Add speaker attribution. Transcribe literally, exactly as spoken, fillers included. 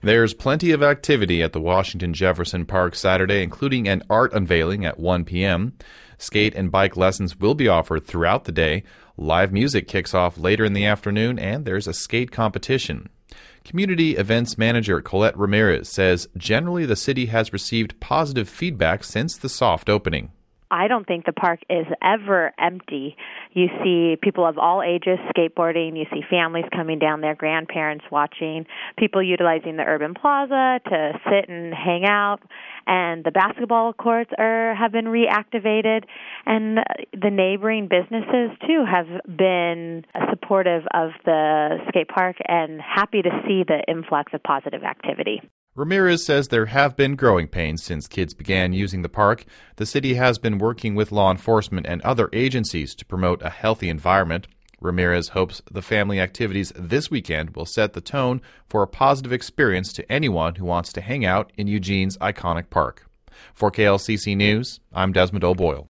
Speaker 1: There's plenty of activity at the Washington Jefferson Park Saturday, including an art unveiling at one p.m. Skate and bike lessons will be offered throughout the day. Live music kicks off later in the afternoon, and there's a skate competition. Community Events Manager Colette Ramirez says generally the city has received positive feedback since the soft opening.
Speaker 2: I don't think the park is ever empty. You see people of all ages skateboarding. You see families coming down there, grandparents watching, people utilizing the urban plaza to sit and hang out. And the basketball courts are have been reactivated. And the neighboring businesses, too, have been supportive of the skate park and happy to see the influx of positive activity.
Speaker 1: Ramirez says there have been growing pains since kids began using the park. The city has been working with law enforcement and other agencies to promote a healthy environment. Ramirez hopes the family activities this weekend will set the tone for a positive experience to anyone who wants to hang out in Eugene's iconic park. For K L C C News, I'm Desmond O'Boyle.